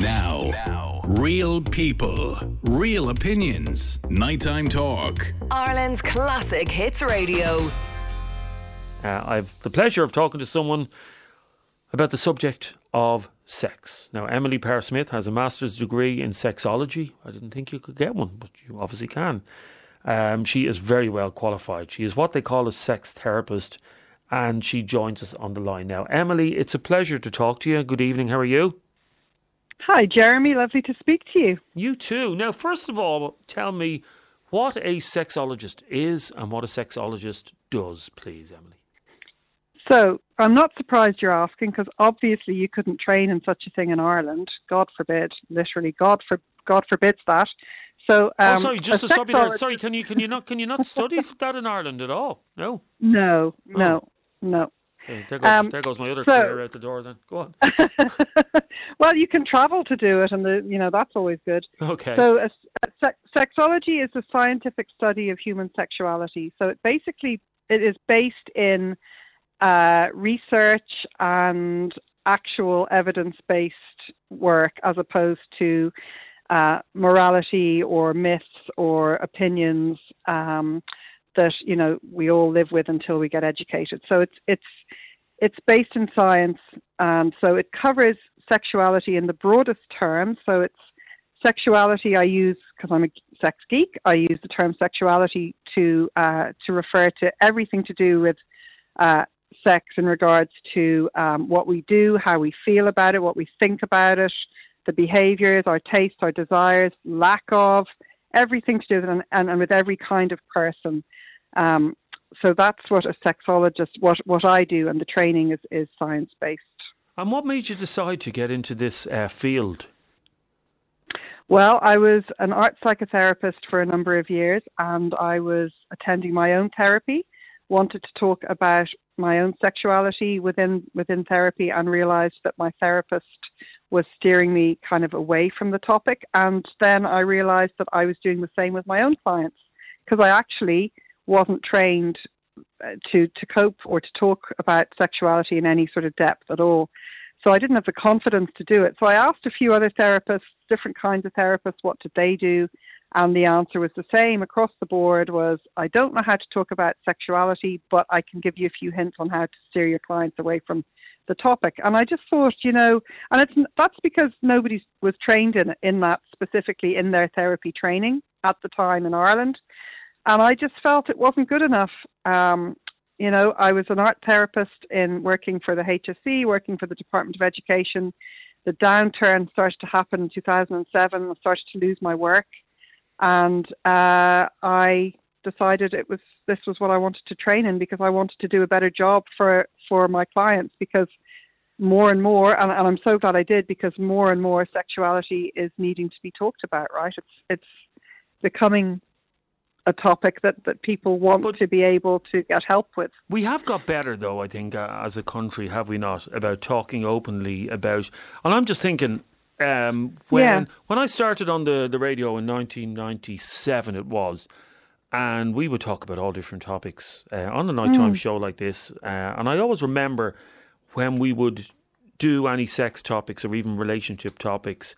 Now, real people, real opinions. Nighttime Talk. Ireland's classic hits radio. I've the pleasure of talking to someone about the subject of sex. Now, Emily Parr-Smith has a master's degree in sexology. I didn't think you could get one, but you obviously can. She is very well qualified. She is what they call a sex therapist, and she joins us on the line now. Emily, it's a pleasure to talk to you. Good evening. How are you? Hi, Jeremy. Lovely to speak to you. You too. Now, first of all, tell me what a sexologist is and what a sexologist does, please, Emily. So, I'm not surprised you're asking, because obviously you couldn't train in such a thing in Ireland. God forbid. Literally, God forbids that. So, sorry, just to stop you there. Sorry, can you not study that in Ireland at all? No. No. Okay, there goes my other career out the door. Then go on. Well, you can travel to do it, and that's always good. Okay. So, sexology is a scientific study of human sexuality. So, it is based in research and actual evidence-based work, as opposed to morality or myths or opinions that we all live with until we get educated. So it's based in science, so it covers sexuality in the broadest terms. So it's sexuality. I use, because I'm a sex geek, I use the term sexuality to refer to everything to do with sex in regards to what we do, how we feel about it, what we think about it, the behaviours, our tastes, our desires, lack of, everything to do with it, and with every kind of person. So that's what a sexologist, what I do, and the training is science-based. And what made you decide to get into this field? Well, I was an art psychotherapist for a number of years, and I was attending my own therapy, wanted to talk about my own sexuality within therapy, and realised that my therapist was steering me kind of away from the topic. And then I realised that I was doing the same with my own clients, because I actually wasn't trained to cope or to talk about sexuality in any sort of depth at all. So I didn't have the confidence to do it. So I asked a few other therapists, different kinds of therapists, what did they do? And the answer was the same across the board, was, I don't know how to talk about sexuality, but I can give you a few hints on how to steer your clients away from the topic. And I just thought, and that's because nobody was trained in that specifically in their therapy training at the time in Ireland. And I just felt it wasn't good enough. I was an art therapist in working for the HSE, working for the Department of Education. The downturn started to happen in 2007. I started to lose my work. And I decided this was what I wanted to train in, because I wanted to do a better job for my clients, because more and more, and I'm so glad I did, because more and more sexuality is needing to be talked about, right? It's becoming a topic that people want to be able to get help with. We have got better, though, I think, as a country, have we not, about talking openly about, and I'm just thinking, when I started on the radio in 1997, it was, and we would talk about all different topics on the nighttime show like this. And I always remember when we would do any sex topics or even relationship topics,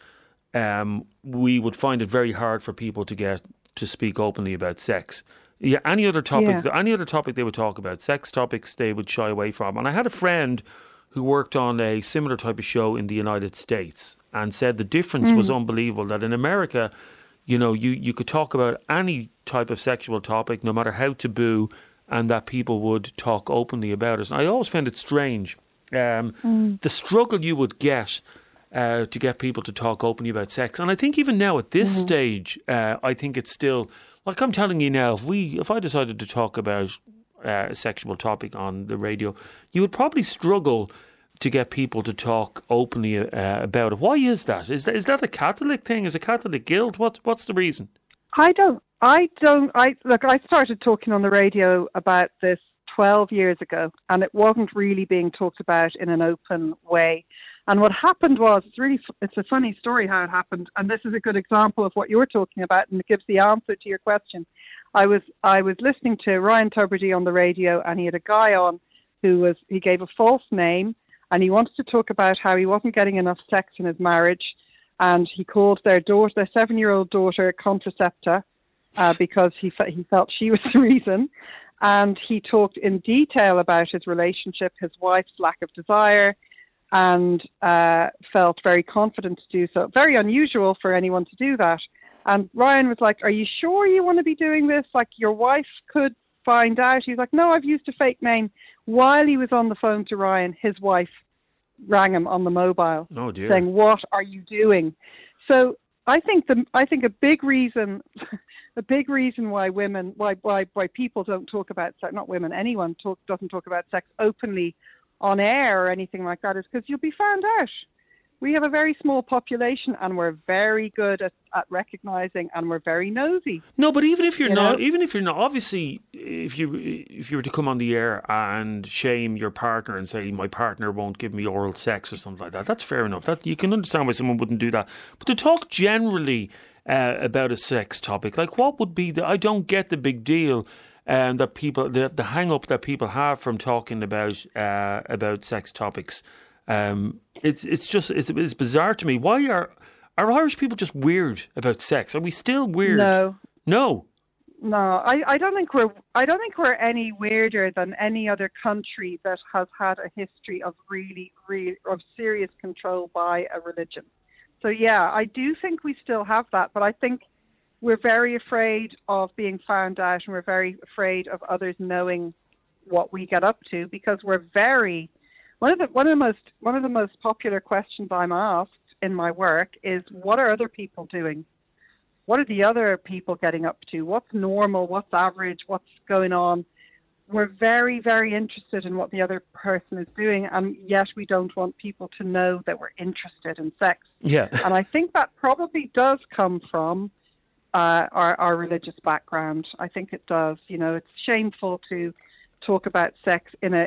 we would find it very hard for people to get to speak openly about sex. Yeah, any other topic they would talk about, sex topics, they would shy away from. And I had a friend who worked on a similar type of show in the United States, and said the difference was unbelievable, that in America, you could talk about any type of sexual topic, no matter how taboo, and that people would talk openly about it. And I always found it strange, the struggle you would get to get people to talk openly about sex. And I think even now at this stage, I think it's still, like I'm telling you now, if I decided to talk about a sexual topic on the radio, you would probably struggle to get people to talk openly about it. Why is that? Is that a Catholic thing? Is it Catholic guilt? What's the reason? I started talking on the radio about this 12 years ago, and it wasn't really being talked about in an open way. And what happened was, it's a funny story how it happened, and this is a good example of what you're talking about, and it gives the answer to your question. I was listening to Ryan Tubridy on the radio, and he had a guy on he gave a false name, and he wanted to talk about how he wasn't getting enough sex in his marriage, and he called their 7-year-old daughter Contracepta because he felt she was the reason. And he talked in detail about his relationship, his wife's lack of desire, and felt very confident to do so. Very unusual for anyone to do that. And Ryan was like, "Are you sure you want to be doing this? Like, your wife could find out." He's like, "No, I've used a fake name." While he was on the phone to Ryan, his wife rang him on the mobile, oh dear, saying, "What are you doing?" So I think a big reason why people don't talk about sex, not women, anyone doesn't talk about sex openly on air or anything like that, is because you'll be found out. We have a very small population, and we're very good at recognizing, and we're very nosy. No, but even if you're not, obviously, if you were to come on the air and shame your partner and say my partner won't give me oral sex or something like that, that's fair enough. That you can understand why someone wouldn't do that. But to talk generally about a sex topic, like what would be I don't get the big deal. That people, the hang up that people have from talking about sex topics. It's bizarre to me. Why are Irish people just weird about sex? Are we still weird? No. I don't think we're any weirder than any other country that has had a history of really of serious control by a religion. So yeah, I do think we still have that, but I think we're very afraid of being found out, and we're very afraid of others knowing what we get up to, because we're very. One of the most popular questions I'm asked in my work is, what are other people doing? What are the other people getting up to? What's normal? What's average? What's going on? We're very, very interested in what the other person is doing, and yet we don't want people to know that we're interested in sex. Yeah. And I think that probably does come from our religious background. I think it does. You know, it's shameful to talk about sex in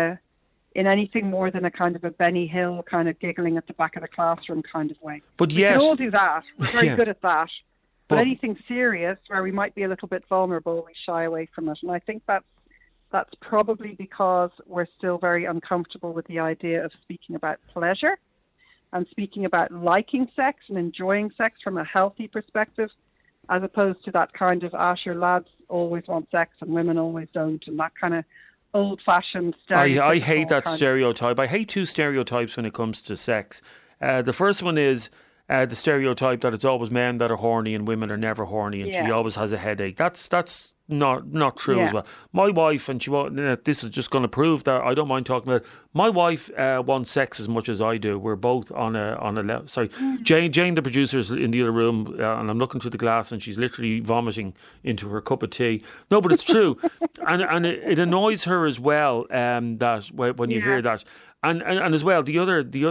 anything more than a kind of a Benny Hill kind of giggling at the back of the classroom kind of way. But yes, we can all do that. We're very good at that. But anything serious where we might be a little bit vulnerable, we shy away from it. And I think that's probably because we're still very uncomfortable with the idea of speaking about pleasure and speaking about liking sex and enjoying sex from a healthy perspective, as opposed to that kind of, sure, lads always want sex and women always don't, and that kind of old-fashioned stereotype. I hate that stereotype. I hate two stereotypes when it comes to sex. The first one is the stereotype that it's always men that are horny and women are never horny, and she always has a headache. That's not true as well. My wife, and this is just going to prove that I don't mind talking about it. My wife wants sex as much as I do. We're both on a level. Sorry, Jane, the producer, is in the other room, and I'm looking through the glass, and she's literally vomiting into her cup of tea. No, but it's true, and it annoys her as well. That when you hear that, and as well the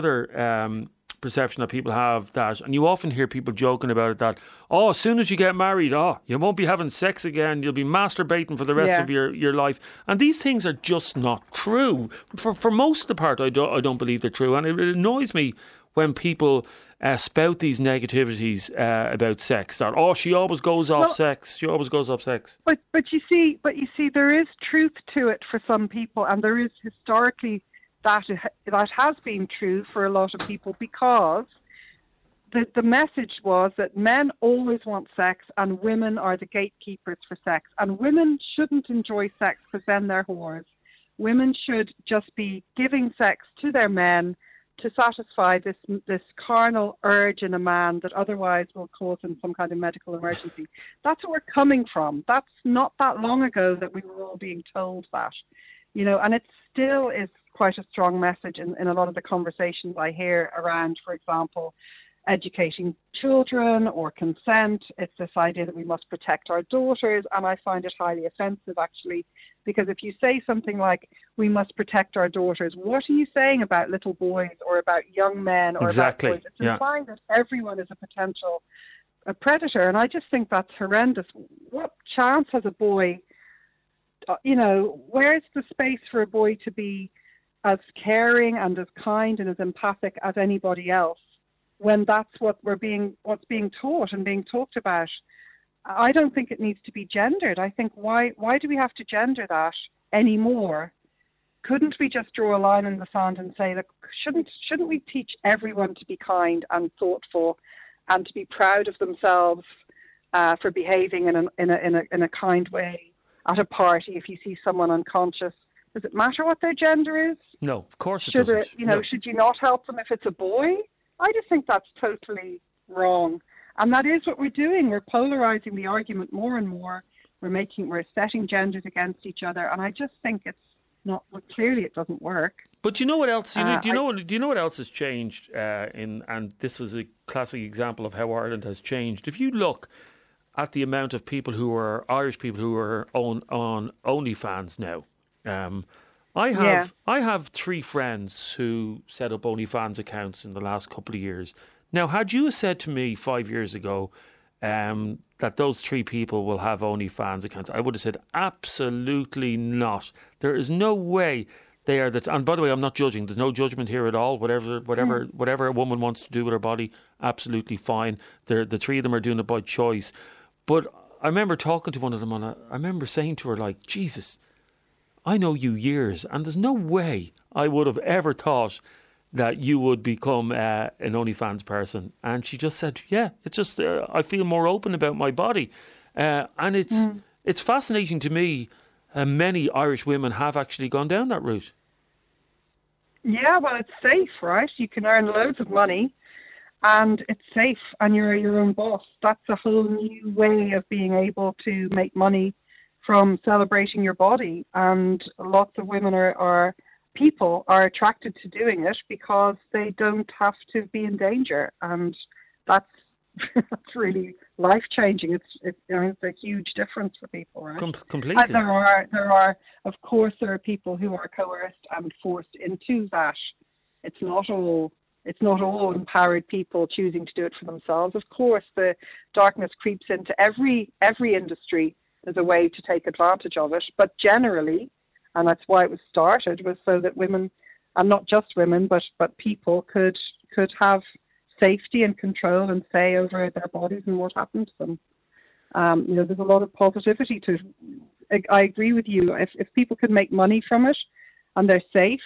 other perception that people have, that, and you often hear people joking about it, that as soon as you get married, you won't be having sex again, you'll be masturbating for the rest of your life. And these things are just not true. For most of the part, I don't believe they're true, and it annoys me when people spout these negativities about sex, that she always goes off sex. But you see there is truth to it for some people, and there is historically that has been true for a lot of people, because the message was that men always want sex and women are the gatekeepers for sex, and women shouldn't enjoy sex because then they're whores. Women should just be giving sex to their men to satisfy this carnal urge in a man that otherwise will cause him some kind of medical emergency. That's where we're coming from. That's not that long ago that we were all being told that, and it still is quite a strong message in a lot of the conversations I hear around, for example, educating children or consent. It's this idea that we must protect our daughters, and I find it highly offensive, actually, because if you say something like, we must protect our daughters, what are you saying about little boys or about young men or about boys? It's implying that everyone is a potential predator, and I just think that's horrendous. What chance has a boy, where's the space for a boy to be as caring and as kind and as empathic as anybody else, when that's what's being taught and being talked about? I don't think it needs to be gendered. I think why do we have to gender that anymore? couldn't we just draw a line in the sand and say, look, shouldn't we teach everyone to be kind and thoughtful and to be proud of themselves for behaving in a kind way at a party? If you see someone unconscious, does it matter what their gender is? No, of course it doesn't. Should you not help them if it's a boy? I just think that's totally wrong. And that is what we're doing. We're polarizing the argument more and more. We're setting genders against each other. And I just think it's not, well, clearly it doesn't work. But do you know what else? Do you know what else has changed? And this was a classic example of how Ireland has changed. If you look at the amount of people who are Irish people who are on OnlyFans now, I have 3 friends who set up OnlyFans accounts in the last couple of years. Now, had you said to me 5 years ago that those 3 people will have OnlyFans accounts, I would have said absolutely not. There is no way they are that. And by the way, I'm not judging. There's no judgment here at all. Whatever a woman wants to do with her body, absolutely fine. The 3 of them are doing it by choice. But I remember talking to one of them, and I remember saying to her, like, Jesus, I know you years, and there's no way I would have ever thought that you would become an OnlyFans person. And she just said, yeah, it's just I feel more open about my body. And it's fascinating to me many Irish women have actually gone down that route. Yeah, well, it's safe, right? You can earn loads of money and it's safe and you're your own boss. That's a whole new way of being able to make money from celebrating your body. And lots of women people are attracted to doing it because they don't have to be in danger. And that's really life-changing. It's a huge difference for people, right? Completely. And there are people who are coerced and forced into that. It's not all empowered people choosing to do it for themselves. Of course, the darkness creeps into every industry. There's a way to take advantage of it, but generally, and that's why it was started, was so that women, and not just women, but people could have safety and control and say over their bodies and what happened to them. There's a lot of positivity to it. I agree with you. If people can make money from it and they're safe,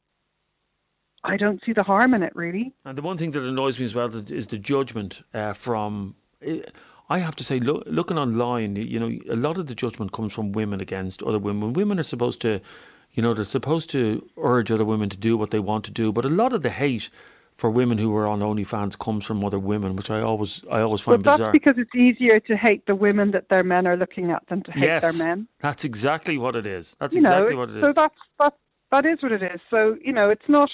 I don't see the harm in it, really. And the one thing that annoys me as well is the judgment from... I have to say, looking online, a lot of the judgment comes from women against other women. Women are supposed to, they're supposed to urge other women to do what they want to do. But a lot of the hate for women who are on OnlyFans comes from other women, which I always find bizarre. That's because it's easier to hate the women that their men are looking at than to hate their men. That's exactly what it is. That's exactly what it is. So that is what it is. So it's not.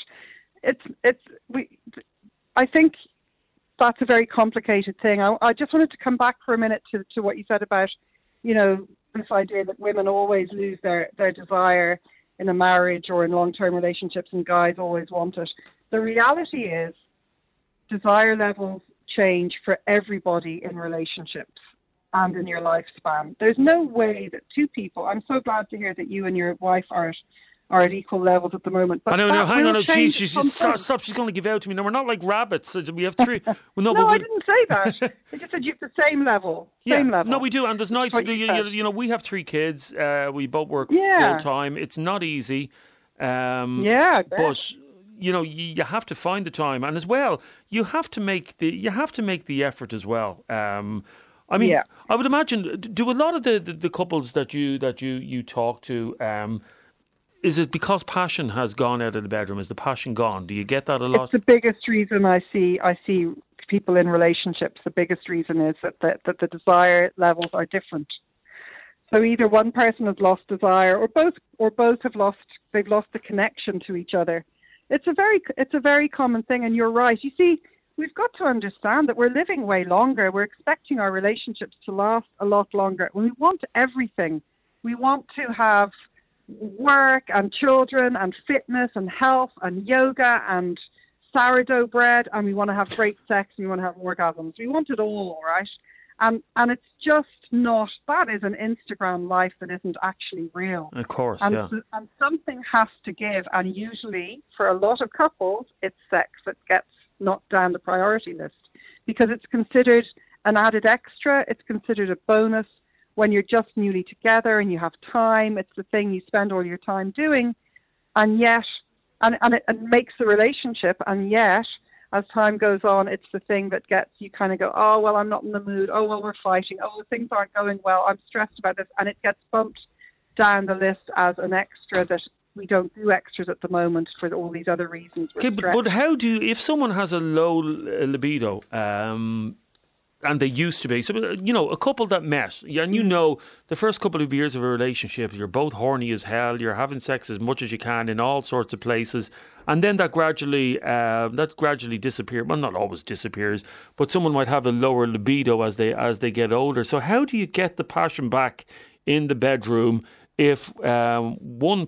I think that's a very complicated thing. I just wanted to come back for a minute to what you said about, this idea that women always lose their desire in a marriage or in long-term relationships and guys always want it. The reality is desire levels change for everybody in relationships and in your lifespan. There's no way that 2 people, I'm so glad to hear that you and your wife are at equal levels at the moment. But hang on, geez, stop, she's going to give out to me. No, we're not like rabbits. We have 3. Well, I didn't say that. I just said you have the same level. Same level. No, we do. And there's nights, we have 3 kids. We both work full time. It's not easy. But you have to find the time, and as well, you have to make the effort as well. I would imagine. Do a lot of the couples that you talk to? Is it because passion has gone out of the bedroom? Is the passion gone? Do you get that a lot? It's the biggest reason I see people in relationships. The biggest reason is that the desire levels are different. So either one person has lost desire, or both have lost the connection to each other. It's a very common thing, and you're right. You see, we've got to understand that we're living way longer. We're expecting our relationships to last a lot longer. We want everything. We want to have work and children and fitness and health and yoga and sourdough bread, and we want to have great sex and we want to have orgasms. We want it all, right? And it's just not. That is an Instagram life that isn't actually real. Of course, and something has to give, and usually for a lot of couples, it's sex that gets knocked down the priority list because it's considered an added extra. It's considered a bonus. When you're just newly together and you have time, it's the thing you spend all your time doing. and yet, and it makes the relationship, and yet, as time goes on, it's the thing that gets you kind of go, oh, well, I'm not in the mood. Oh, well, we're fighting. Oh, things aren't going well. I'm stressed about this. And it gets bumped down the list as an extra that we don't do extras at the moment for all these other reasons. Okay, but how do you, if someone has a low libido, and they used to be, so, a couple that met, and the first couple of years of a relationship, you're both horny as hell, you're having sex as much as you can in all sorts of places, and then that gradually disappears. Well, not always disappears, but someone might have a lower libido as they get older. So how do you get the passion back in the bedroom if one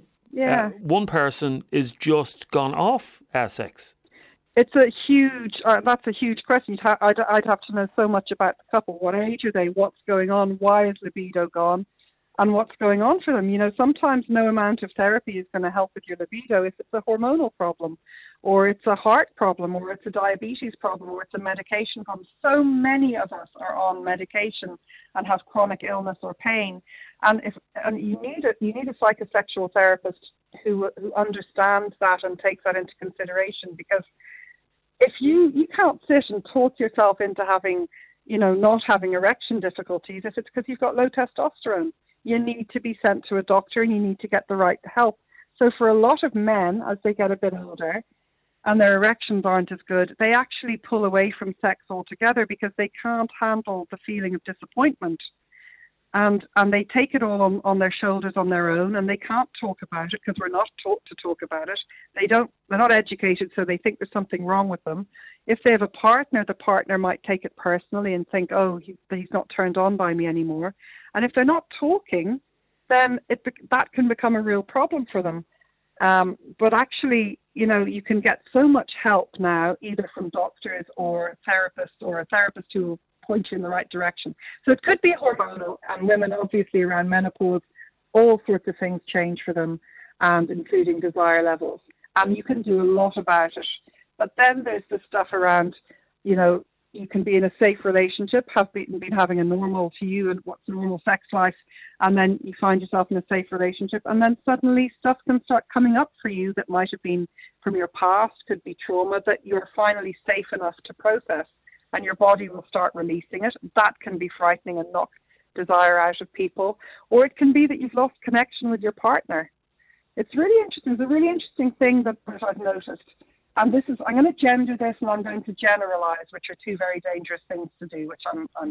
person is just gone off sex? It's that's a huge question. I'd have to know so much about the couple. What age are they? What's going on? Why is libido gone? And what's going on for them? Sometimes no amount of therapy is going to help with your libido if it's a hormonal problem, or it's a heart problem, or it's a diabetes problem, or it's a medication problem. So many of us are on medication and have chronic illness or pain. And you need a psychosexual therapist who understands that and takes that into consideration, because if you can't sit and talk yourself into having, not having erection difficulties if it's because you've got low testosterone. You need to be sent to a doctor and you need to get the right help. So for a lot of men, as they get a bit older and their erections aren't as good, they actually pull away from sex altogether because they can't handle the feeling of disappointment. And they take it all on their shoulders on their own, and they can't talk about it because we're not taught to talk about it. They're not educated, so they think there's something wrong with them. If they have a partner, the partner might take it personally and think, oh, he's not turned on by me anymore. And if they're not talking, then that can become a real problem for them. But actually, you can get so much help now, either from doctors or a therapist who will point you in the right direction. So it could be hormonal, and women obviously around menopause, all sorts of things change for them, and including desire levels. And you can do a lot about it. But then there's the stuff around, you can be in a safe relationship, have been having a normal to you and what's a normal sex life, and then you find yourself in a safe relationship, and then suddenly stuff can start coming up for you that might have been from your past, could be trauma, that you're finally safe enough to process, and your body will start releasing it. That can be frightening and knock desire out of people. Or it can be that you've lost connection with your partner. It's really interesting. It's a really interesting thing that I've noticed. And I'm going to gender this and I'm going to generalize, which are two very dangerous things to do, which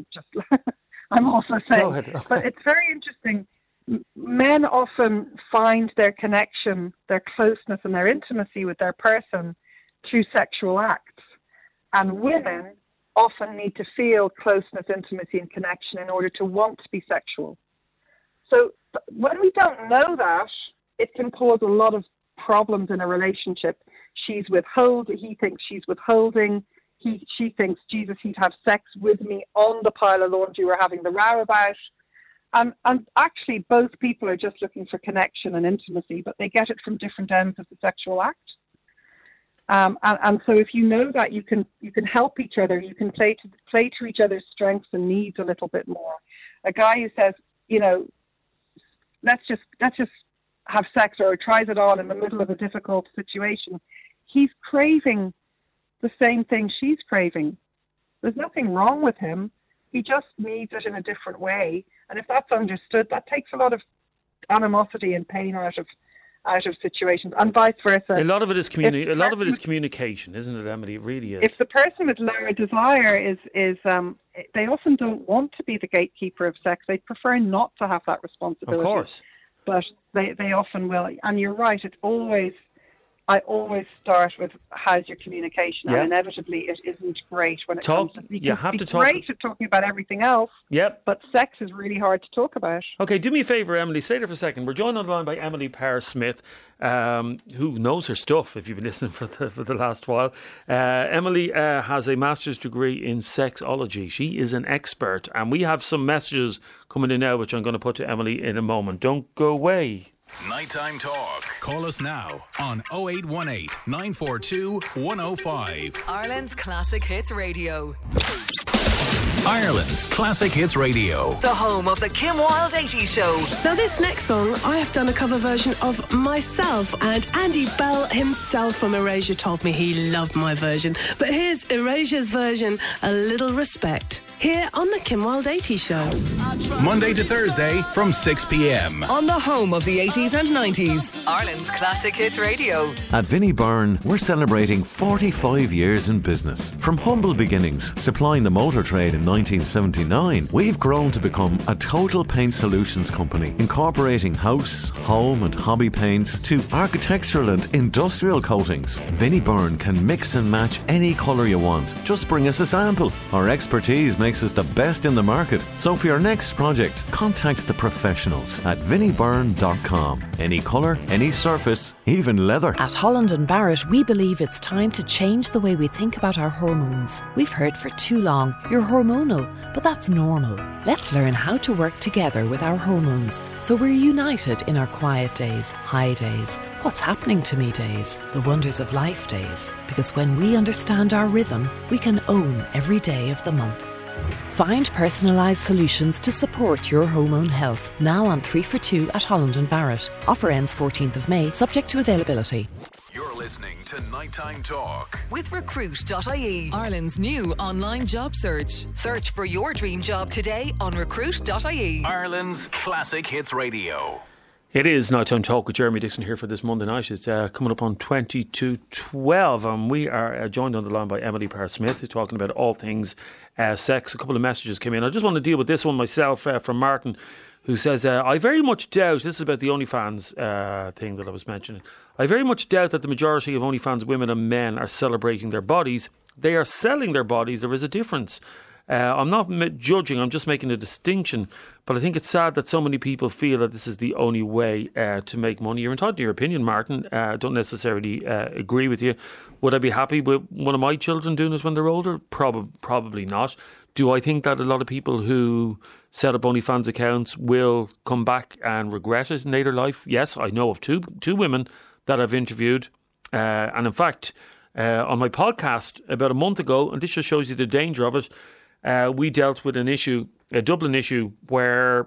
I'm also saying. Go ahead. Okay. But it's very interesting. Men often find their connection, their closeness and their intimacy with their person through sexual acts. And women often need to feel closeness, intimacy and connection in order to want to be sexual. So when we don't know that, it can cause a lot of problems in a relationship. He thinks she's withholding. She thinks, Jesus, he'd have sex with me on the pile of laundry we're having the row about. And actually, both people are just looking for connection and intimacy, but they get it from different ends of the sexual act. And so if you know that, you can help each other. You can play to each other's strengths and needs a little bit more. A guy who says, let's just have sex, or tries it on in the middle of a difficult situation, he's craving the same thing she's craving. There's nothing wrong with him. He just needs it in a different way. And if that's understood, that takes a lot of animosity and pain out of situations, and vice versa. A lot of it is communication, isn't it, Emily? It really is. If the person with lower desire is they often don't want to be the gatekeeper of sex. They prefer not to have that responsibility. Of course. But they often will. And you're right, I always start with how's your communication, and inevitably it isn't great when it comes to... You have to talk. Great at talking about everything else, but sex is really hard to talk about. Okay, do me a favour, Emily, stay there for a second. We're joined on the line by Emily Parr-Smith, who knows her stuff, if you've been listening for the last while. Emily has a master's degree in sexology. She is an expert, and we have some messages coming in now, which I'm going to put to Emily in a moment. Don't go away. Nighttime Talk. Call us now on 0818 942 105. Ireland's Classic Hits Radio. Ireland's Classic Hits Radio. The home of the Kim Wilde 80s Show. Now this next song, I have done a cover version of myself, and Andy Bell himself from Erasure told me he loved my version. But here's Erasure's version, A Little Respect, here on the Kim Wilde 80s Show. Monday to Thursday from 6 p.m. On the home of the 80s and 90s. Ireland's Classic Hits Radio. At Vinnie Byrne, we're celebrating 45 years in business. From humble beginnings, supplying the motor trade in 1979, we've grown to become a total paint solutions company, incorporating house, home and hobby paints to architectural and industrial coatings. Vinnie Byrne can mix and match any colour you want. Just bring us a sample. Our expertise makes us the best in the market. So for your next project, contact the professionals at vinniebyrne.com. Any colour, any surface, even leather. At Holland and Barrett, we believe it's time to change the way we think about our hormones. We've heard for too long, you're hormonal, but that's normal. Let's learn how to work together with our hormones so we're united in our quiet days, high days, what's happening to me days, the wonders of life days. Because when we understand our rhythm, we can own every day of the month. Find personalised solutions to support your hormone health. Now on 3 for 2 at Holland and Barrett. Offer ends 14th of May, subject to availability. You're listening to Nighttime Talk With Recruit.ie, Ireland's new online job search. Search for your dream job today on Recruit.ie. Ireland's Classic Hits Radio. It is Nighttime Talk with Jeremy Dixon here for this Monday night. It's coming up on 20 to 12, and we are joined on the line by Emily Parr-Smith, who's talking about all things sex. A couple of messages came in. I just want to deal with this one myself from Martin, who says, I very much doubt, this is about the OnlyFans thing that I was mentioning, I very much doubt that the majority of OnlyFans women and men are celebrating their bodies. They are selling their bodies. There is a difference. I'm not judging, I'm just making a distinction. But I think it's sad that so many people feel that this is the only way to make money. You're entitled to your opinion, Martin. I don't necessarily agree with you. Would I be happy with one of my children doing this when they're older? Probably not. Do I think that a lot of people who set up OnlyFans accounts will come back and regret it in later life? Yes, I know of two women that I've interviewed. And in fact, on my podcast about a month ago, and this just shows you the danger of it, we dealt with an issue, a Dublin issue, where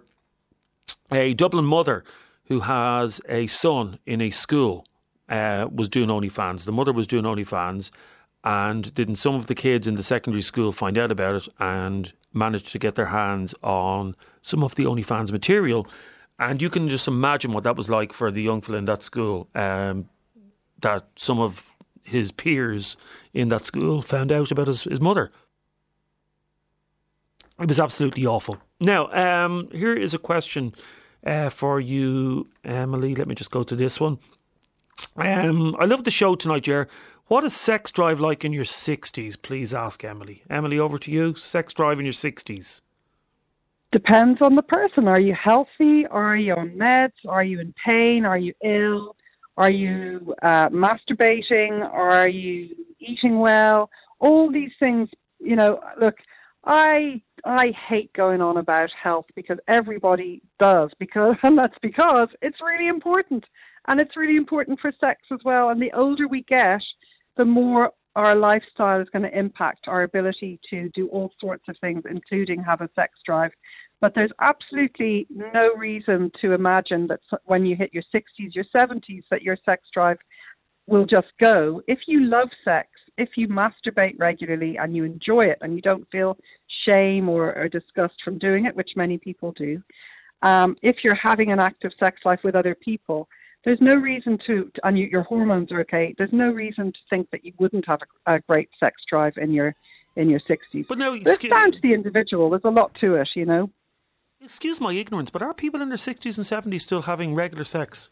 a Dublin mother who has a son in a school was doing OnlyFans. The mother was doing OnlyFans, and didn't some of the kids in the secondary school find out about it and managed to get their hands on some of the OnlyFans material. And you can just imagine what that was like for the young fella in that school, that some of his peers in that school found out about his mother. It was absolutely awful. Now, here is a question for you, Emily. Let me just go to this one. I love the show tonight, Jer. What is sex drive like in your 60s? Please ask Emily. Emily, over to you. Sex drive in your 60s. Depends on the person. Are you healthy? Are you on meds? Are you in pain? Are you ill? Are you masturbating? Are you eating well? All these things, look, I hate going on about health because everybody does, and that's because it's really important. And it's really important for sex as well. And the older we get, the more our lifestyle is going to impact our ability to do all sorts of things, including have a sex drive. But there's absolutely no reason to imagine that when you hit your 60s, your 70s, that your sex drive will just go. If you love sex, if you masturbate regularly and you enjoy it and you don't feel shame or disgust from doing it, which many people do, if you're having an active sex life with other people, there's no reason and your hormones are okay, there's no reason to think that you wouldn't have a great sex drive in your 60s. But no, it's down to the individual. There's a lot to it, Excuse my ignorance, but are people in their 60s and 70s still having regular sex?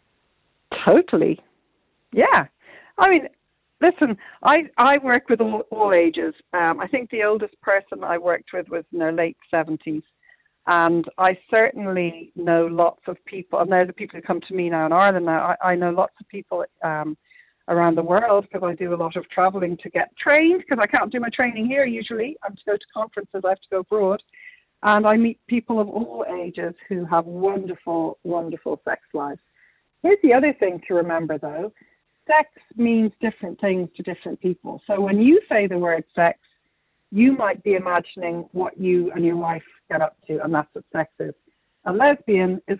Totally. Yeah. I mean, listen, I work with all ages. I think the oldest person I worked with was in their late 70s. And I certainly know lots of people, and they're the people who come to me now in Ireland now. I know lots of people around the world because I do a lot of travelling to get trained, because I can't do my training here usually. I have to go to conferences, I have to go abroad. And I meet people of all ages who have wonderful, wonderful sex lives. Here's the other thing to remember, though. Sex means different things to different people. So when you say the word sex, you might be imagining what you and your wife get up to, and that's what sex is. A lesbian is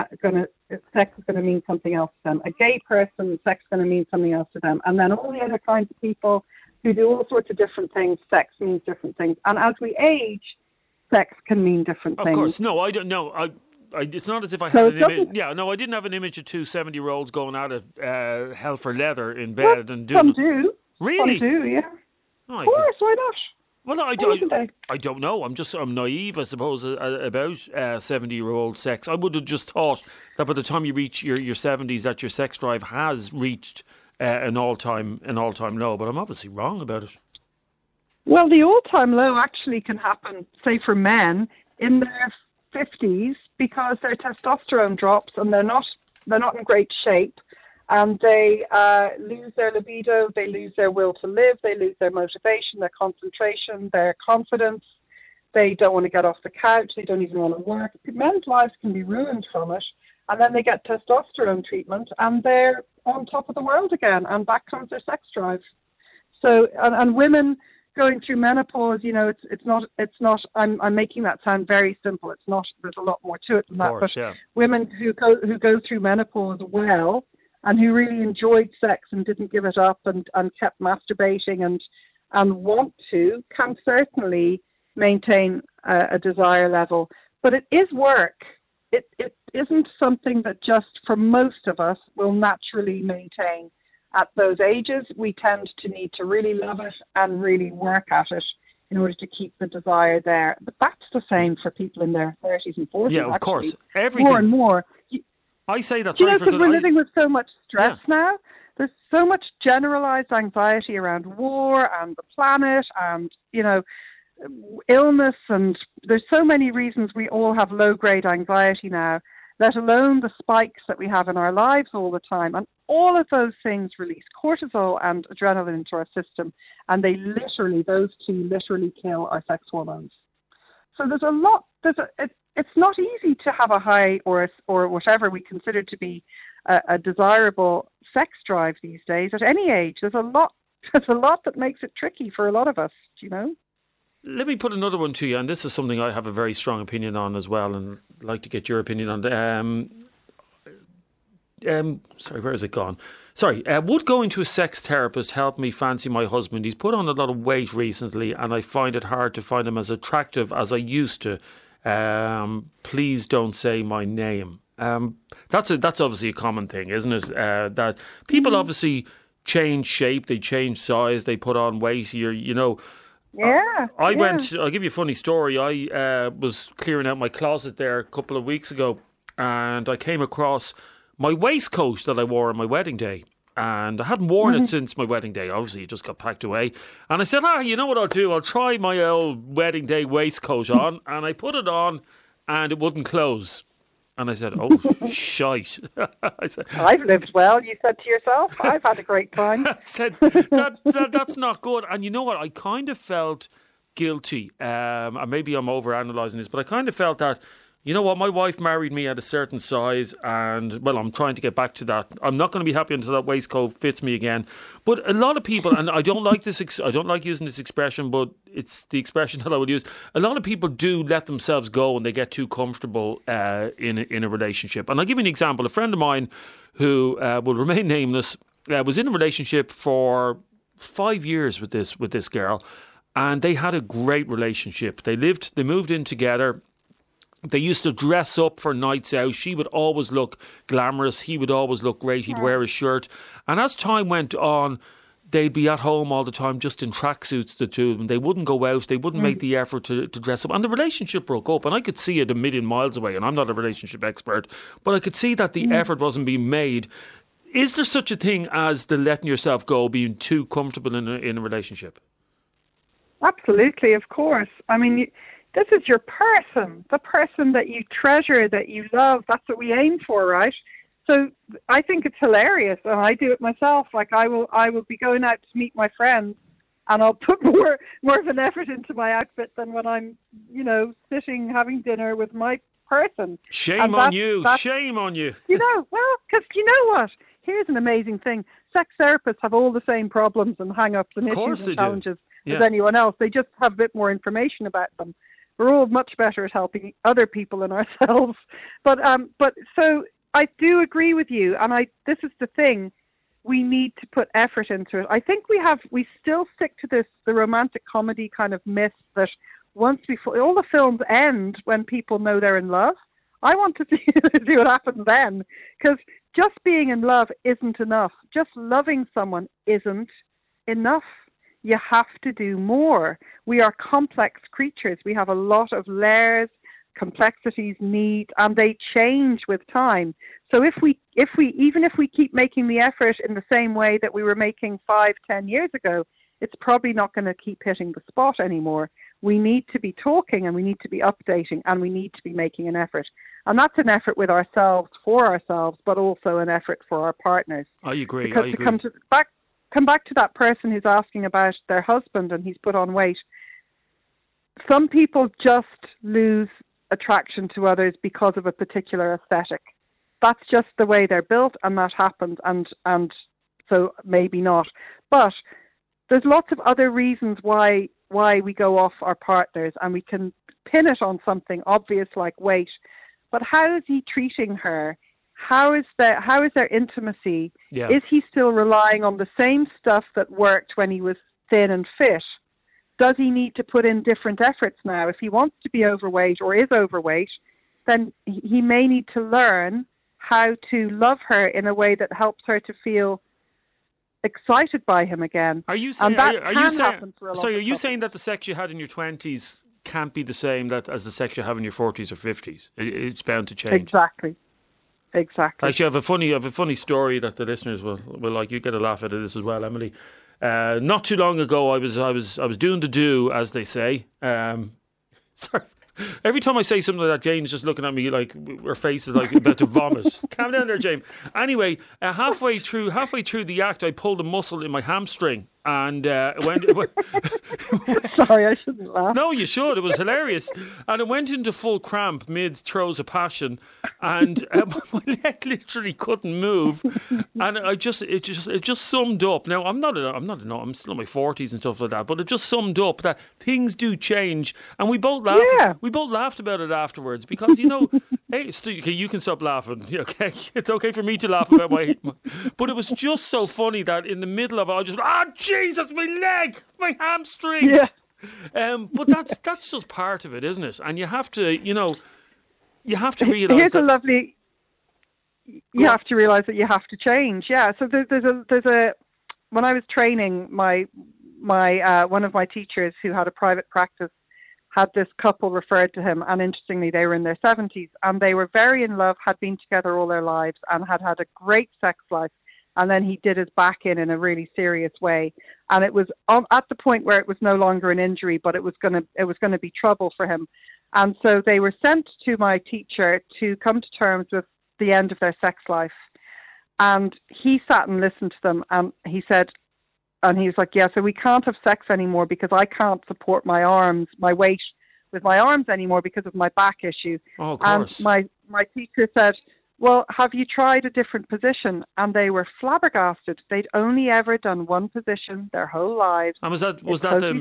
sex is going to mean something else to them. A gay person, sex is going to mean something else to them. And then all the other kinds of people who do all sorts of different things, sex means different things. And as we age, sex can mean different things. Of course. No, I don't know. It's not as if I had an image. Yeah, no, I didn't have an image of two 70-year-olds going at it hell for leather in bed and doing. Some do. Really? Some do, yeah. Oh, of course, why not? Well, I don't know. I'm naive, I suppose, about 70-year-old sex. I would have just thought that by the time you reach your 70s, that your sex drive has reached an all-time low. But I'm obviously wrong about it. Well, the all-time low actually can happen, say, for men in their 50s, because their testosterone drops and they're not in great shape. And they lose their libido, they lose their will to live, they lose their motivation, their concentration, their confidence. They don't want to get off the couch, they don't even want to work. Men's lives can be ruined from it. And then they get testosterone treatment and they're on top of the world again. And back comes their sex drive. So, and women going through menopause, it's not, I'm making that sound very simple. It's not, there's a lot more to it than that. But women who go through menopause well, and who really enjoyed sex and didn't give it up and kept masturbating and want to, can certainly maintain a desire level. But it is work. It isn't something that just, for most of us, will naturally maintain. At those ages, we tend to need to really love it and really work at it in order to keep the desire there. But that's the same for people in their 30s and 40s. Yeah, of actually. course. Everything. More and more. I say that's right. Because we're living with so much stress now. There's so much generalized anxiety around war and the planet and, illness. And there's so many reasons we all have low-grade anxiety now, let alone the spikes that we have in our lives all the time. And all of those things release cortisol and adrenaline into our system. And those two literally kill our sex hormones. So there's a lot, it's not easy to have a high or whatever we consider to be a desirable sex drive these days at any age. There's a lot that makes it tricky for a lot of us, Let me put another one to you, and this is something I have a very strong opinion on as well, and I'd like to get your opinion on. Sorry, where has it gone? Sorry, would going to a sex therapist help me fancy my husband? He's put on a lot of weight recently, and I find it hard to find him as attractive as I used to. Please don't say my name. That's obviously a common thing, isn't it? That people obviously change shape, they change size, they put on weight. I'll give you a funny story. I was clearing out my closet there a couple of weeks ago, and I came across my waistcoat that I wore on my wedding day. And I hadn't worn it since my wedding day. Obviously, it just got packed away. And I said, you know what I'll do? I'll try my old wedding day waistcoat on. And I put it on, and it wouldn't close. And I said, oh, shite. I've lived well, you said to yourself. I've had a great time. I said, that's not good. And you know what? I kind of felt guilty. Maybe I'm overanalyzing this, but I kind of felt that, you know what, my wife married me at a certain size and, well, I'm trying to get back to that. I'm not going to be happy until that waistcoat fits me again. But a lot of people, and I don't like using this expression, but it's the expression that I would use. A lot of people do let themselves go and they get too comfortable in a relationship. And I'll give you an example. A friend of mine who will remain nameless was in a relationship for 5 years with this girl, and they had a great relationship. They moved in together. They used to dress up for nights out. She would always look glamorous. He would always look great. He'd wear a shirt. And as time went on, they'd be at home all the time just in tracksuits, the two of them. They wouldn't go out. They wouldn't make the effort to dress up. And the relationship broke up. And I could see it a million miles away. And I'm not a relationship expert. But I could see that the effort wasn't being made. Is there such a thing as the letting yourself go, being too comfortable in a relationship? Absolutely, of course. I mean, this is your person, the person that you treasure, that you love. That's what we aim for, right? So I think it's hilarious, and I do it myself. Like I will be going out to meet my friends, and I'll put more of an effort into my outfit than when I'm, sitting having dinner with my person. Shame on you! Shame on you! Because you know what? Here's an amazing thing. Sex therapists have all the same problems and hang-ups and issues and challenges as anyone else. They just have a bit more information about them. We're all much better at helping other people than ourselves. But so I do agree with you, and this is the thing. We need to put effort into it. I think we still stick to the romantic comedy kind of myth that once all the films end when people know they're in love. I want to see what happens then, because just being in love isn't enough. Just loving someone isn't enough. You have to do more. We are complex creatures. We have a lot of layers, complexities, needs, and they change with time. So even if we keep making the effort in the same way that we were making 5-10 years ago, it's probably not going to keep hitting the spot anymore. We need to be talking, and we need to be updating, and we need to be making an effort. And that's an effort with ourselves, for ourselves, but also an effort for our partners. I agree. Because come back to that person who's asking about their husband and he's put on weight. Some people just lose attraction to others because of a particular aesthetic. That's just the way they're built, and that happens, and so maybe not. But there's lots of other reasons why we go off our partners, and we can pin it on something obvious like weight. But how is he treating her? How is their intimacy? Yeah. Is he still relying on the same stuff that worked when he was thin and fit? Does he need to put in different efforts now? If he wants to be overweight or is overweight, then he may need to learn how to love her in a way that helps her to feel excited by him again. Are you saying saying that the sex you had in your 20s can't be the same as the sex you have in your 40s or 50s? It's bound to change. Exactly. Actually, I have a funny story that the listeners will like. You get a laugh out of this as well, Emily. Not too long ago, I was doing the do, as they say. Sorry. Every time I say something like that, Jane's just looking at me like her face is like about to vomit. Calm down there, Jane. Anyway, halfway through the act, I pulled a muscle in my hamstring. And Sorry, I shouldn't laugh. No, you should. It was hilarious. And it went into full cramp mid throes of passion, and my leg literally couldn't move. And it just summed up. Now I'm still in my 40s and stuff like that, but it just summed up that things do change, and we both laughed. Yeah. We both laughed about it afterwards because hey, okay, you can stop laughing. Okay, it's okay for me to laugh about my. But it was just so funny that in the middle of it, I just Jesus, my leg, my hamstring. Yeah. But that's just part of it, isn't it? And you have to, realise. Here's a lovely. You have to realise that you have to change. Yeah. So there's a. When I was training, my one of my teachers who had a private practice had this couple referred to him, and interestingly, they were in their 70s, and they were very in love, had been together all their lives, and had a great sex life. And then he did his back in a really serious way, and it was at the point where it was no longer an injury, but it was going to be trouble for him. And so they were sent to my teacher to come to terms with the end of their sex life. And he sat and listened to them, and he said, and he was like, "Yeah, so we can't have sex anymore because I can't support my weight with my arms anymore because of my back issue." Oh, of course. And my teacher said, "Well, have you tried a different position?" And they were flabbergasted. They'd only ever done one position their whole lives. And was that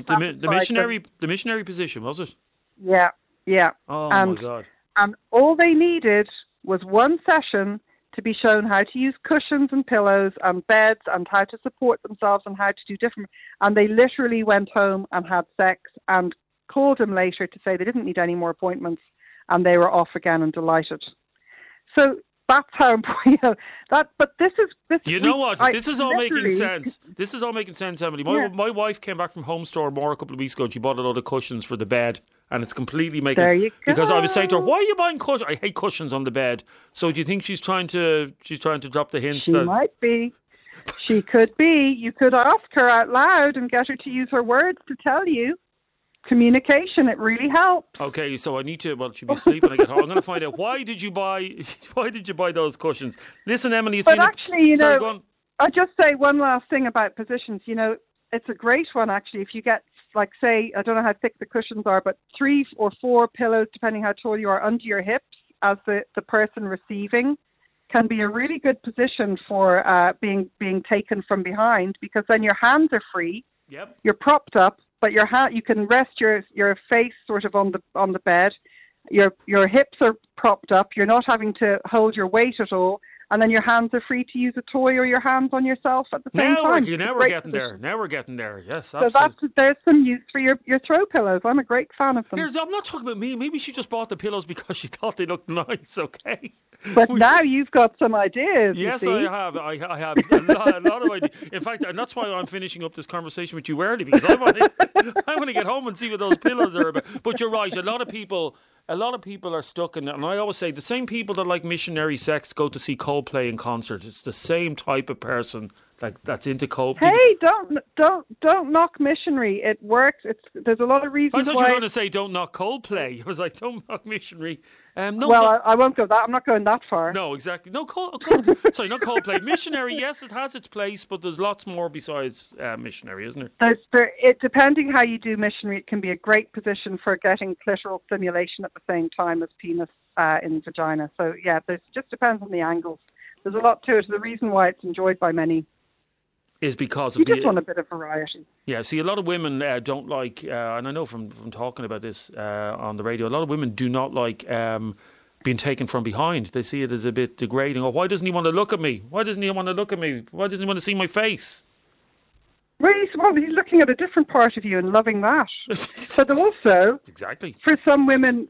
the missionary position, was it? Yeah, yeah. Oh, my God. And all they needed was one session to be shown how to use cushions and pillows and beds and how to support themselves and how to do different. And they literally went home and had sex and called him later to say they didn't need any more appointments, and they were off again and delighted. So that's how important that. But this is. You know what? This is all making sense. This is all making sense, Emily. My wife came back from Home Store More a couple of weeks ago, and she bought a load of cushions for the bed, and it's completely making. There you go. Because I was saying to her, "Why are you buying cushions? I hate cushions on the bed." So do you think she's trying to drop the hint? She might be. She could be. You could ask her out loud and get her to use her words to tell you. Communication, it really helps. Okay, so I need to. Well, she'll be asleep when I get home. I'm going to find out why did you buy those cushions? Listen, Emily, I'll just say one last thing about positions. It's a great one actually. If you get, like, say, I don't know how thick the cushions are, but 3 or 4 pillows, depending how tall you are, under your hips as the person receiving, can be a really good position for being taken from behind, because then your hands are free. Yep. You're propped up, but you can rest your face sort of on the bed. Your hips are propped up. You're not having to hold your weight at all. And then your hands are free to use a toy or your hands on yourself at the same time. Now we're getting there. Now we're getting there. Yes, absolutely. So there's some use for your throw pillows. I'm a great fan of them. I'm not talking about me. Maybe she just bought the pillows because she thought they looked nice, okay? But now you've got some ideas. Yes, I have. I have a lot of ideas. In fact, and that's why I'm finishing up this conversation with you early, because I want to get home and see what those pillows are about. But you're right. A lot of people are stuck in, and I always say the same people that like missionary sex go to see Coldplay in concert. It's the same type of person that's into Coldplay. Hey, don't knock missionary. It works. There's a lot of reasons. I thought you were going to say don't knock Coldplay. I was like, don't knock missionary. I won't go that. I'm not going that far. No, exactly. No, sorry, not Coldplay. Missionary, yes, it has its place, but there's lots more besides missionary, isn't there? Depending how you do missionary, it can be a great position for getting clitoral stimulation at the same time as penis in vagina. So yeah, it just depends on the angles. There's a lot to it. The reason why it's enjoyed by many is because you just want a bit of variety. Yeah, see, a lot of women don't like, and I know from talking about this on the radio, a lot of women do not like being taken from behind. They see it as a bit degrading. Oh, why doesn't he want to look at me? Why doesn't he want to look at me? Why doesn't he want to see my face? Well, he's looking at a different part of you and loving that. But also, exactly, for some women,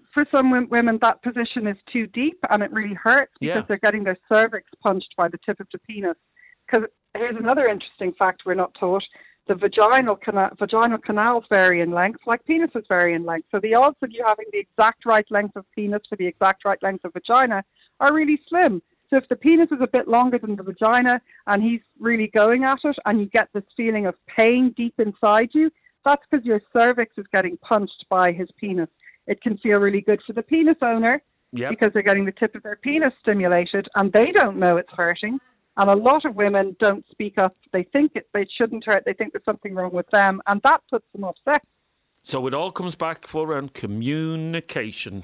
that position is too deep and it really hurts because they're getting their cervix punched by the tip of the penis. Because here's another interesting fact we're not taught. The vaginal canals vary in length, like penises vary in length. So the odds of you having the exact right length of penis for the exact right length of vagina are really slim. So if the penis is a bit longer than the vagina and he's really going at it and you get this feeling of pain deep inside you, that's because your cervix is getting punched by his penis. It can feel really good for the penis owner because they're getting the tip of their penis stimulated and they don't know it's hurting. And a lot of women don't speak up. They think they shouldn't hurt. They think there's something wrong with them. And that puts them off sex. So it all comes back full around communication.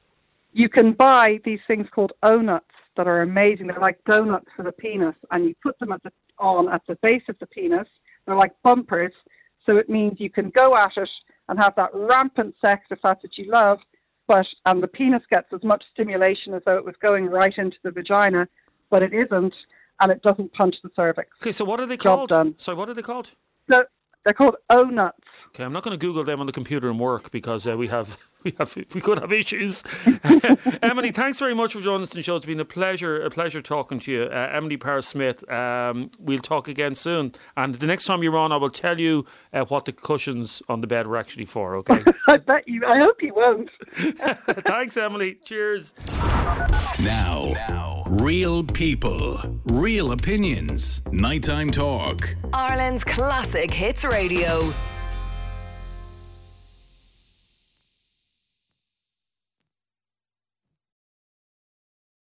You can buy these things called O-nuts that are amazing. They're like donuts for the penis. And you put them at the base of the penis. They're like bumpers. So it means you can go at it and have that rampant sex if that's what you love. And the penis gets as much stimulation as though it was going right into the vagina. But it isn't. And it doesn't punch the cervix. Okay, so what are they called? Job done. Sorry, what are they called? So they're called O-nuts. Okay, I'm not going to Google them on the computer and work because we could have issues. Emily, thanks very much for joining us on the show. It's been a pleasure talking to you. Emily Parris-Smith, we'll talk again soon. And the next time you're on, I will tell you what the cushions on the bed were actually for, okay? I hope you won't. Thanks, Emily. Cheers. Now, real people, real opinions. Nighttime Talk. Ireland's classic hits radio.